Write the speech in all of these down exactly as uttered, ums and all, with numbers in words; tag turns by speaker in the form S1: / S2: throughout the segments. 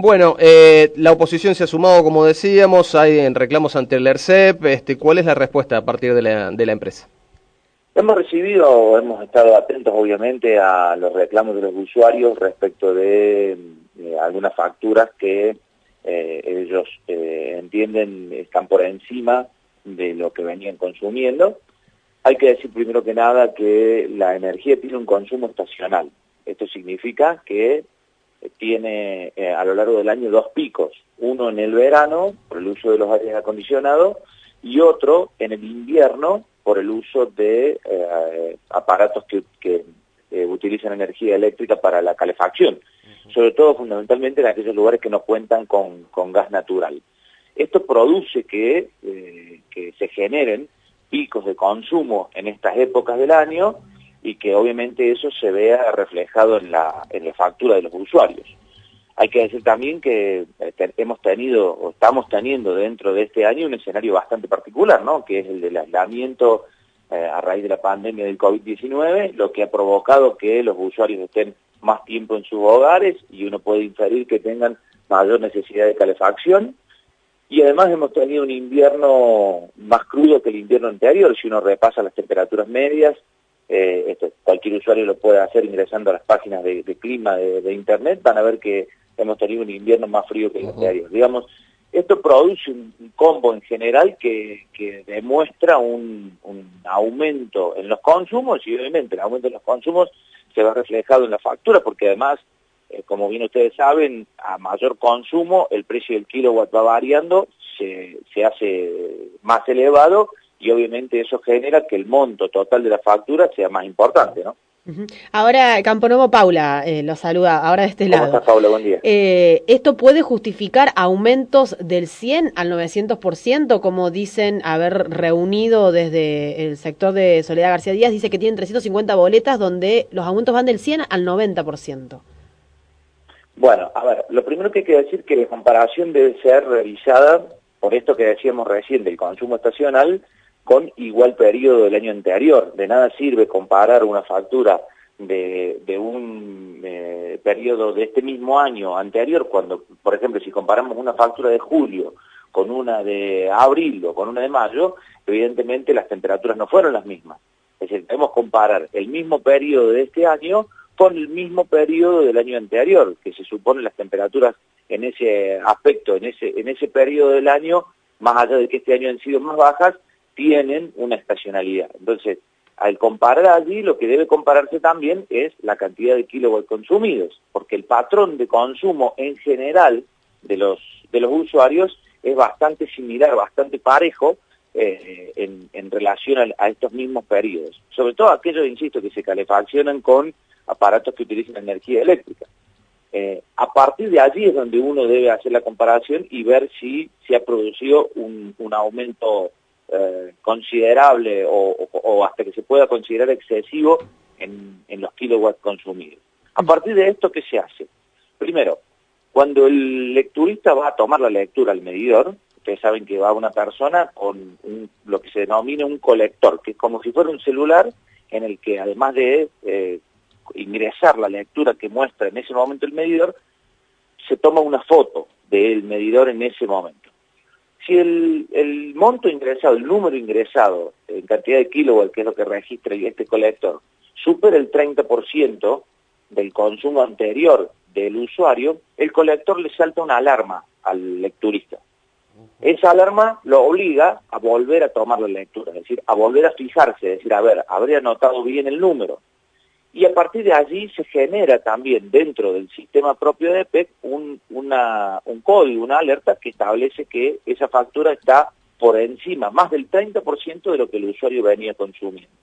S1: Bueno, eh, la oposición se ha sumado, como decíamos, hay reclamos ante el ERCEP. Este, ¿cuál es la respuesta a partir de la, de la empresa?
S2: Hemos recibido, hemos estado atentos obviamente a los reclamos de los usuarios respecto de eh, algunas facturas que eh, ellos eh, entienden están por encima de lo que venían consumiendo. Hay que decir primero que nada que la energía tiene un consumo estacional. Esto significa que tiene eh, a lo largo del año dos picos, uno en el verano por el uso de los aires acondicionados y otro en el invierno por el uso de eh, aparatos que, que eh, utilizan energía eléctrica para la calefacción, uh-huh. sobre todo fundamentalmente en aquellos lugares que no cuentan con, con gas natural. Esto produce que, eh, que se generen picos de consumo en estas épocas del año y que obviamente eso se vea reflejado en la, en la factura de los usuarios. Hay que decir también que eh, hemos tenido, o estamos teniendo dentro de este año un escenario bastante particular, ¿no? Que es el del aislamiento eh, a raíz de la pandemia del COVID diecinueve, lo que ha provocado que los usuarios estén más tiempo en sus hogares y uno puede inferir que tengan mayor necesidad de calefacción. Y además hemos tenido un invierno más crudo que el invierno anterior. Si uno repasa las temperaturas medias, eh, esto, cualquier usuario lo puede hacer ingresando a las páginas de, de clima de, de internet, van a ver que hemos tenido un invierno más frío que el anterior. Uh-huh. Digamos, esto produce un, un combo en general que, que demuestra un, un aumento en los consumos y obviamente el aumento en los consumos se ve reflejado en la factura porque además, eh, como bien ustedes saben, a mayor consumo el precio del kilowatt va variando, se, se hace más elevado y obviamente eso genera que el monto total de la factura sea más importante, ¿no?
S3: Uh-huh. Ahora, Camponovo, Paula eh, lo saluda, ahora de este
S2: ¿Cómo
S3: lado.
S2: estás, Paula? Buen día.
S3: Eh, ¿Esto puede justificar aumentos del cien al novecientos por ciento, como dicen haber reunido desde el sector de Soledad García Díaz? Dice que tienen trescientas cincuenta boletas donde los aumentos van del cien al noventa por ciento.
S2: Bueno, a ver, lo primero que hay que decir es que la comparación debe ser revisada por esto que decíamos recién del consumo estacional con igual periodo del año anterior. De nada sirve comparar una factura de, de un eh, periodo de este mismo año anterior, cuando, por ejemplo, si comparamos una factura de julio con una de abril o con una de mayo, evidentemente las temperaturas no fueron las mismas. Es decir, debemos comparar el mismo periodo de este año con el mismo periodo del año anterior, que se supone las temperaturas en ese aspecto, en ese, en ese periodo del año, más allá de que este año han sido más bajas, tienen una estacionalidad. Entonces, al comparar allí, lo que debe compararse también es la cantidad de kilowatts consumidos, porque el patrón de consumo en general de los, de los usuarios es bastante similar, bastante parejo eh, en, en relación a, a estos mismos periodos. Sobre todo aquellos, insisto, que se calefaccionan con aparatos que utilizan energía eléctrica. Eh, a partir de allí es donde uno debe hacer la comparación y ver si se ha producido un, un aumento Eh, considerable o, o, o hasta que se pueda considerar excesivo en, en los kilowatts consumidos. A partir de esto, ¿qué se hace? Primero, cuando el lecturista va a tomar la lectura al medidor, ustedes saben que va una persona con un, lo que se denomina un colector, que es como si fuera un celular en el que además de eh, ingresar la lectura que muestra en ese momento el medidor, se toma una foto del medidor en ese momento. Si el, el monto ingresado, el número ingresado en cantidad de kilowatts, que es lo que registra este colector, supera el treinta por ciento del consumo anterior del usuario, el colector le salta una alarma al lecturista. Esa alarma lo obliga a volver a tomar la lectura, es decir, a volver a fijarse, es decir, a ver, habré anotado bien el número. Y a partir de allí se genera también dentro del sistema propio de E P E C un, una, un código, una alerta que establece que esa factura está por encima, más del treinta por ciento de lo que el usuario venía consumiendo.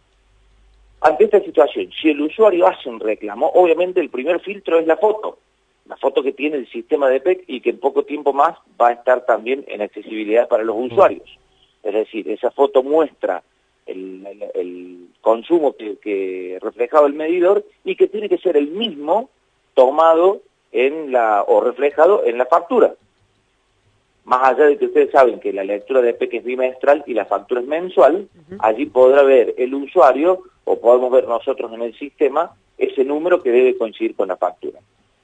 S2: Ante esta situación, si el usuario hace un reclamo, obviamente el primer filtro es la foto, la foto que tiene el sistema de E P E C y que en poco tiempo más va a estar también en accesibilidad para los usuarios. Es decir, esa foto muestra El, el, el consumo que, que reflejaba el medidor y que tiene que ser el mismo tomado en la o reflejado en la factura. Más allá de que ustedes saben que la lectura de E P E C es bimestral y la factura es mensual, uh-huh. allí podrá ver el usuario o podemos ver nosotros en el sistema ese número que debe coincidir con la factura.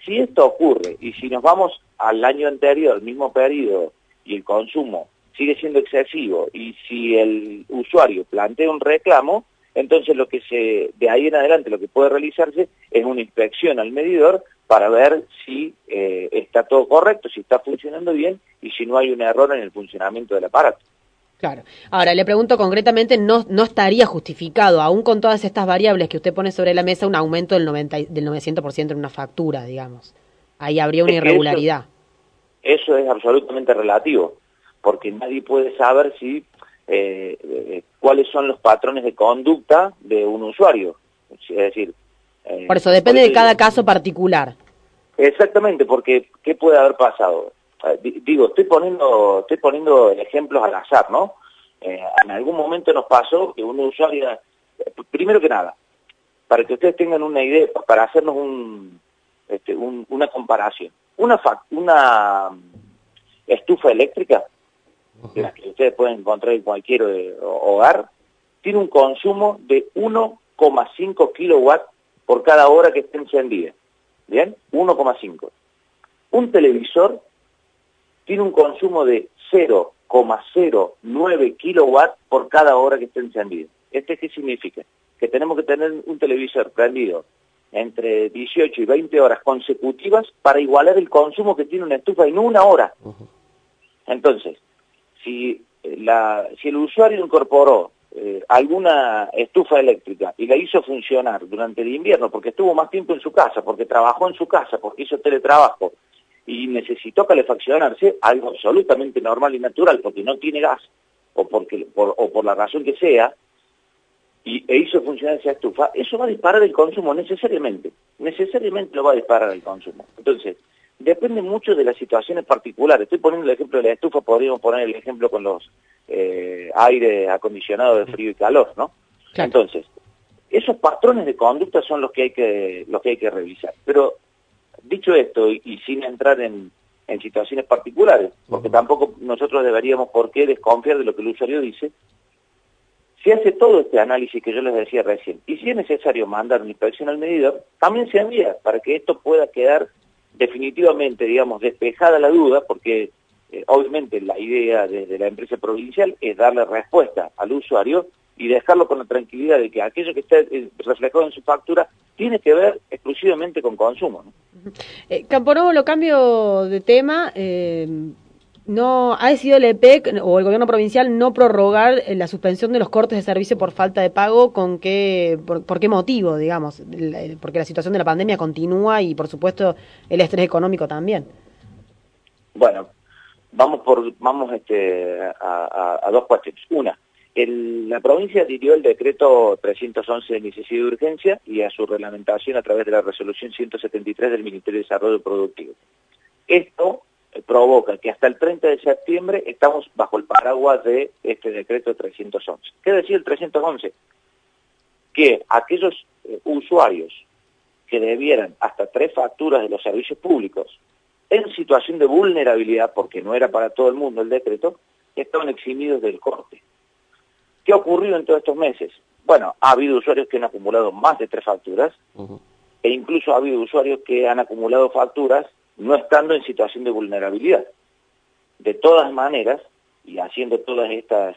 S2: Si esto ocurre, y si nos vamos al año anterior, al mismo periodo, y el consumo sigue siendo excesivo, y si el usuario plantea un reclamo, entonces lo que se, de ahí en adelante lo que puede realizarse es una inspección al medidor para ver si eh, está todo correcto, si está funcionando bien y si no hay un error en el funcionamiento del aparato.
S3: Claro. Ahora, le pregunto concretamente, ¿no no estaría justificado, aún con todas estas variables que usted pone sobre la mesa, un aumento del noventa, del novecientos por ciento en una factura, digamos? Ahí habría una
S2: Es que
S3: irregularidad.
S2: Eso, eso es absolutamente relativo, porque nadie puede saber si eh, eh, cuáles son los patrones de conducta de un usuario. Es decir, eh,
S3: por eso depende por de cada caso particular.
S2: Exactamente, porque ¿qué puede haber pasado? Eh, digo, estoy poniendo estoy poniendo ejemplos al azar, ¿no? Eh, en algún momento nos pasó que un usuario, eh, primero que nada, para que ustedes tengan una idea, para hacernos un, este, un, una comparación, una, una estufa eléctrica, uh-huh, la que ustedes pueden encontrar en cualquier eh, hogar, tiene un consumo de uno coma cinco kilowatts por cada hora que esté encendida. ¿Bien? uno coma cinco. Un televisor tiene un consumo de cero coma cero nueve kilowatts por cada hora que esté encendido. ¿Este qué significa? Que tenemos que tener un televisor prendido entre dieciocho y veinte horas consecutivas para igualar el consumo que tiene una estufa en una hora. Uh-huh. Entonces, si, la, si el usuario incorporó eh, alguna estufa eléctrica y la hizo funcionar durante el invierno porque estuvo más tiempo en su casa, porque trabajó en su casa, porque hizo teletrabajo y necesitó calefaccionarse, algo absolutamente normal y natural porque no tiene gas o, porque, por, o por la razón que sea, y e hizo funcionar esa estufa, eso va a disparar el consumo necesariamente, necesariamente lo va a disparar el consumo. Entonces, depende mucho de las situaciones particulares. Estoy poniendo el ejemplo de la estufa, podríamos poner el ejemplo con los eh, aire acondicionados de frío y calor, ¿no? Claro. Entonces, esos patrones de conducta son los que hay que, los que hay que revisar. Pero, dicho esto, y, y sin entrar en, en situaciones particulares, porque uh-huh, tampoco nosotros deberíamos por qué desconfiar de lo que el usuario dice, si hace todo este análisis que yo les decía recién, y si es necesario mandar una inspección al medidor, también se envía para que esto pueda quedar definitivamente, digamos, despejada la duda, porque eh, obviamente la idea desde la empresa provincial es darle respuesta al usuario y dejarlo con la tranquilidad de que aquello que está eh, reflejado en su factura tiene que ver exclusivamente con consumo, ¿no?
S3: Eh, Camporobo, lo cambio de tema. Eh, no ha decidido el E P E C o el gobierno provincial no prorrogar la suspensión de los cortes de servicio por falta de pago. ¿Con qué, por, por qué motivo, digamos? Porque la situación de la pandemia continúa y, por supuesto, el estrés económico también.
S2: Bueno, vamos por vamos este a, a, a dos cuestiones. Una, el, la provincia adhirió el decreto trescientos once de necesidad de urgencia y a su reglamentación a través de la resolución ciento setenta y tres del Ministerio de Desarrollo Productivo. Esto provoca que hasta el treinta de septiembre estamos bajo el paraguas de este decreto trescientos once. ¿Qué decía el trescientos once? Que aquellos eh, usuarios que debieran hasta tres facturas de los servicios públicos en situación de vulnerabilidad, porque no era para todo el mundo el decreto, estaban eximidos del corte. ¿Qué ha ocurrido en todos estos meses? Bueno, ha habido usuarios que han acumulado más de tres facturas, uh-huh, e incluso ha habido usuarios que han acumulado facturas no estando en situación de vulnerabilidad. De todas maneras, y haciendo todas estas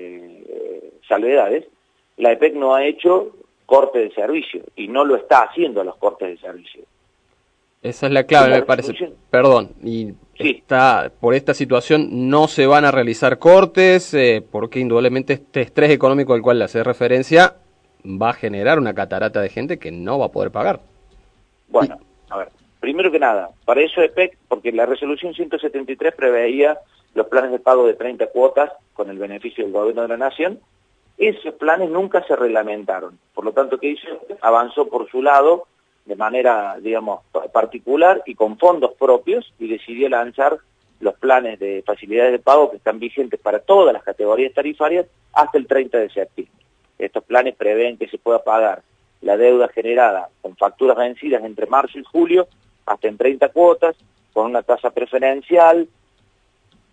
S2: eh, salvedades, la E P E C no ha hecho corte de servicio, y no lo está haciendo a los cortes de servicio.
S1: Esa es la clave, me parece. Perdón, y sí, está, por esta situación no se van a realizar cortes, eh, porque indudablemente este estrés económico al cual le hace referencia va a generar una catarata de gente que no va a poder pagar.
S2: Bueno, y... a ver, primero que nada, para eso E P E C, porque la resolución ciento setenta y tres preveía los planes de pago de treinta cuotas con el beneficio del gobierno de la nación, esos planes nunca se reglamentaron. Por lo tanto, ¿qué hizo? Avanzó por su lado de manera, digamos, particular y con fondos propios y decidió lanzar los planes de facilidades de pago que están vigentes para todas las categorías tarifarias hasta el treinta de septiembre. Estos planes prevén que se pueda pagar la deuda generada con facturas vencidas entre marzo y julio hasta en treinta cuotas, con una tasa preferencial,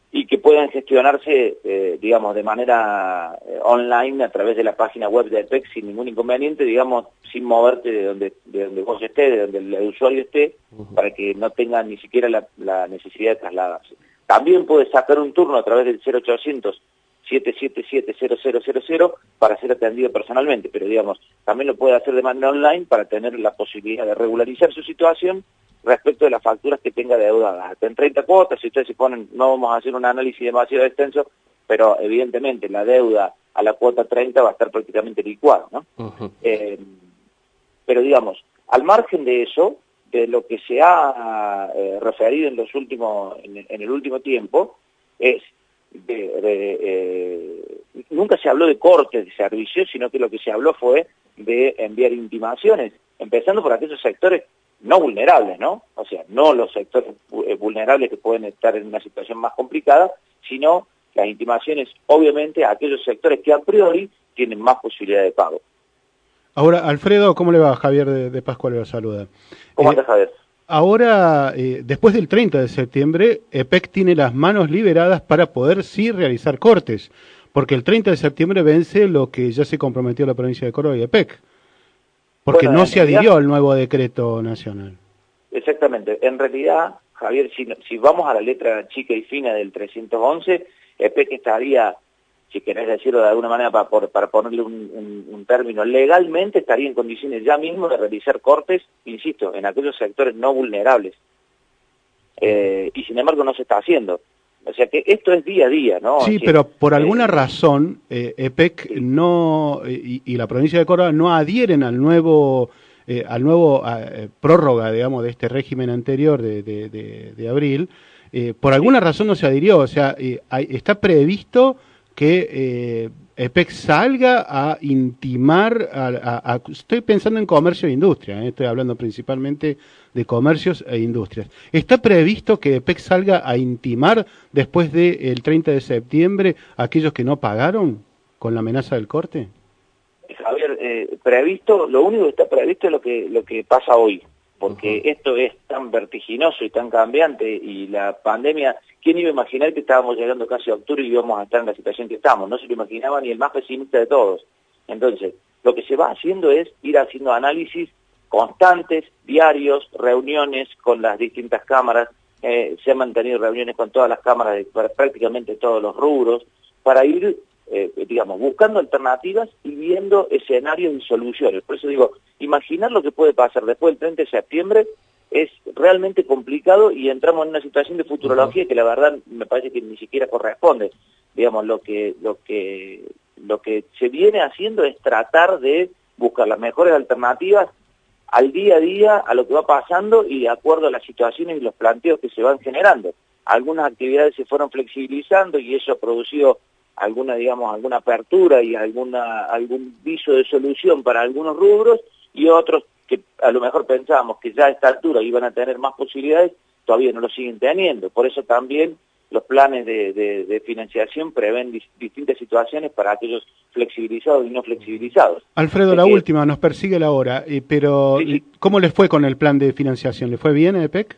S2: y que puedan gestionarse, eh, digamos, de manera eh, online a través de la página web de EPEC sin ningún inconveniente, digamos, sin moverte de donde, de donde vos estés, de donde el usuario esté, uh-huh. para que no tenga ni siquiera la, la necesidad de trasladarse. También puedes sacar un turno a través del cero ochocientos, siete siete siete, cero cero cero cero para ser atendido personalmente, pero digamos, también lo puede hacer de manera online para tener la posibilidad de regularizar su situación respecto de las facturas que tenga deudadas. Hasta en treinta cuotas, si ustedes se ponen, no vamos a hacer un análisis demasiado extenso, pero evidentemente la deuda a la cuota treinta va a estar prácticamente licuada, ¿no? Uh-huh. Eh, pero digamos, al margen de eso, de lo que se ha eh, referido en los últimos, en, en el último tiempo, es de, de, eh, nunca se habló de cortes de servicios, sino que lo que se habló fue de enviar intimaciones, empezando por aquellos sectores no vulnerables, ¿no? O sea, no los sectores vulnerables que pueden estar en una situación más complicada, sino las intimaciones, obviamente, a aquellos sectores que a priori tienen más posibilidad de pago.
S4: Ahora, Alfredo, ¿cómo le va? Javier de, de Pascual lo saluda.
S2: ¿Cómo
S4: eh,
S2: estás, Javier?
S4: Ahora, eh, después del treinta de septiembre, EPEC tiene las manos liberadas para poder sí realizar cortes, porque el treinta de septiembre vence lo que ya se comprometió la provincia de Córdoba y EPEC. Porque bueno, no se adhirió realidad, al nuevo decreto nacional.
S2: Exactamente. En realidad, Javier, si, si vamos a la letra chica y fina del trescientos once, EPEC estaría, si querés decirlo de alguna manera para, para ponerle un, un, un término, legalmente estaría en condiciones ya mismo de realizar cortes, insisto, en aquellos sectores no vulnerables. Eh, y sin embargo no se está haciendo. O sea que esto es día a día, ¿no?
S4: Sí,
S2: es
S4: pero
S2: decir,
S4: por alguna
S2: eh,
S4: razón eh, EPEC sí. no y, y la provincia de Córdoba no adhieren al nuevo eh, al nuevo eh, prórroga, digamos, de este régimen anterior de, de, de, de abril. Eh, por alguna sí. razón no se adhirió, o sea, eh, hay, está previsto que eh, EPEC salga a intimar, a, a, a, estoy pensando en comercio e industria, eh, estoy hablando principalmente de comercios e industrias. ¿Está previsto que EPEC salga a intimar después del treinta de septiembre a aquellos que no pagaron con la amenaza del corte?
S2: Javier, eh, previsto, lo único que está previsto es lo que, lo que pasa hoy, porque uh-huh. esto es tan vertiginoso y tan cambiante y la pandemia... ¿Quién iba a imaginar que estábamos llegando casi a octubre y íbamos a estar en la situación que estamos? No se lo imaginaba ni el más pesimista de todos. Entonces, lo que se va haciendo es ir haciendo análisis constantes, diarios, reuniones con las distintas cámaras. Eh, se han mantenido reuniones con todas las cámaras de prácticamente todos los rubros para ir, eh, digamos, buscando alternativas y viendo escenarios y soluciones. Por eso digo, imaginar lo que puede pasar después del treinta de septiembre es realmente complicado y entramos en una situación de futurología que la verdad me parece que ni siquiera corresponde. Digamos, lo que, lo que, lo que se viene haciendo es tratar de buscar las mejores alternativas al día a día, a lo que va pasando y de acuerdo a las situaciones y los planteos que se van generando. Algunas actividades se fueron flexibilizando y eso ha producido alguna, digamos, alguna apertura y alguna, algún viso de solución para algunos rubros y otros que a lo mejor pensábamos que ya a esta altura iban a tener más posibilidades, todavía no lo siguen teniendo. Por eso también los planes de, de, de financiación prevén dis, distintas situaciones para aquellos flexibilizados y no flexibilizados.
S4: Alfredo, es la que, última, nos persigue la hora, eh, pero sí, sí. ¿cómo les fue con el plan de financiación? ¿Le fue bien a EPEC?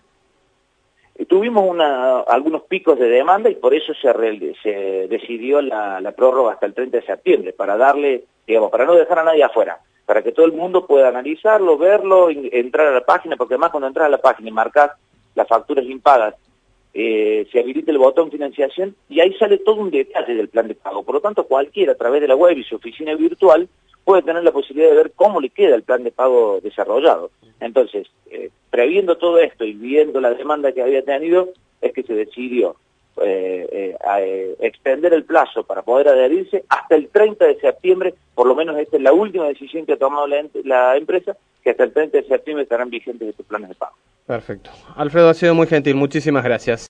S2: Tuvimos una, algunos picos de demanda y por eso se, re, se decidió la, la prórroga hasta el treinta de septiembre, para darle, digamos, para no dejar a nadie afuera, para que todo el mundo pueda analizarlo, verlo, entrar a la página, porque además cuando entras a la página y marcas las facturas impagas, eh, se habilita el botón financiación y ahí sale todo un detalle del plan de pago. Por lo tanto, cualquiera a través de la web y su oficina virtual puede tener la posibilidad de ver cómo le queda el plan de pago desarrollado. Entonces, eh, previendo todo esto y viendo la demanda que había tenido, es que se decidió eh, eh, a, eh, extender el plazo para poder adherirse hasta el treinta de septiembre, por lo menos esta es la última decisión que ha tomado la, la empresa, que hasta el treinta de septiembre estarán vigentes estos planes de pago.
S1: Perfecto. Alfredo, ha sido muy gentil, muchísimas gracias.